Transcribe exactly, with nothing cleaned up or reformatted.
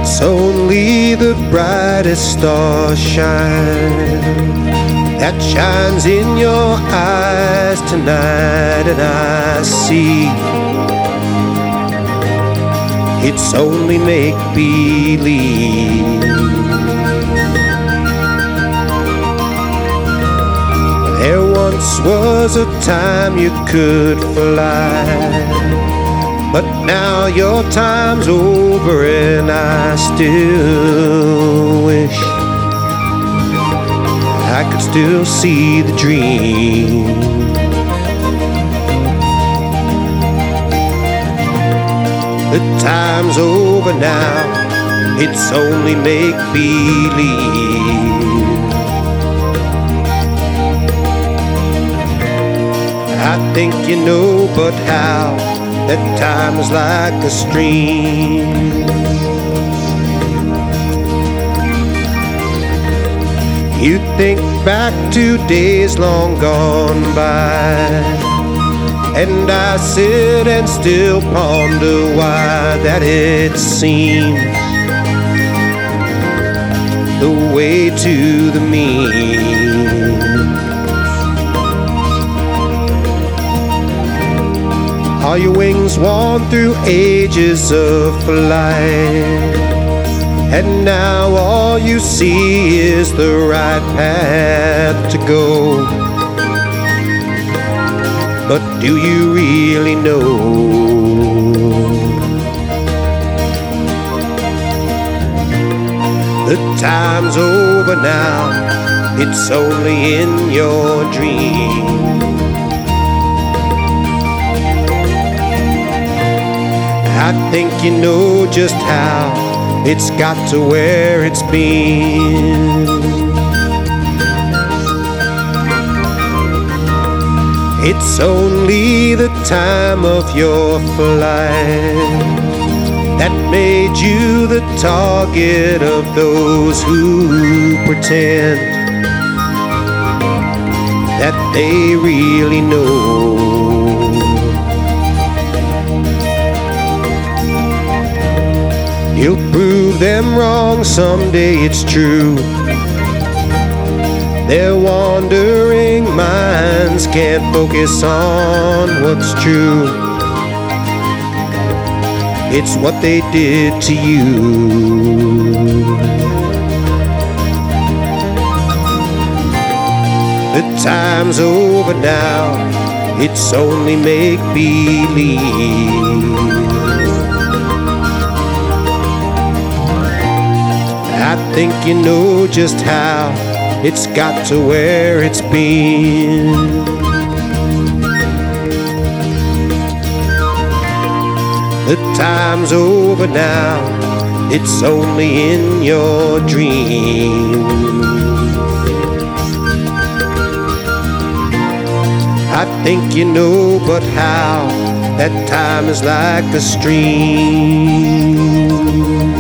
It's only the brightest star shine that shines in your eyes tonight, and I see it's only make-believe. There once was a time you could fly, but now your time's over, and I still wish I could still see the dream. The time's over now, it's only make-believe. I think you know, but how that time is like a stream. You think back to days long gone by, and I sit and still ponder why that it seems the way to the mean. All your wings worn through ages of flight, and now all you see is the right path to go. But do you really know? The time's over now, it's only in your dream. I think you know just how it's got to where it's been. It's only the time of your flight that made you the target of those who pretend that they really know. You'll prove them wrong someday, it's true. Their wandering minds can't focus on what's true. It's what they did to you. The time's over now, it's only make-believe. I think you know just how it's got to where it's been. The time's over now, it's only in your dream. I think you know, but how that time is like a stream.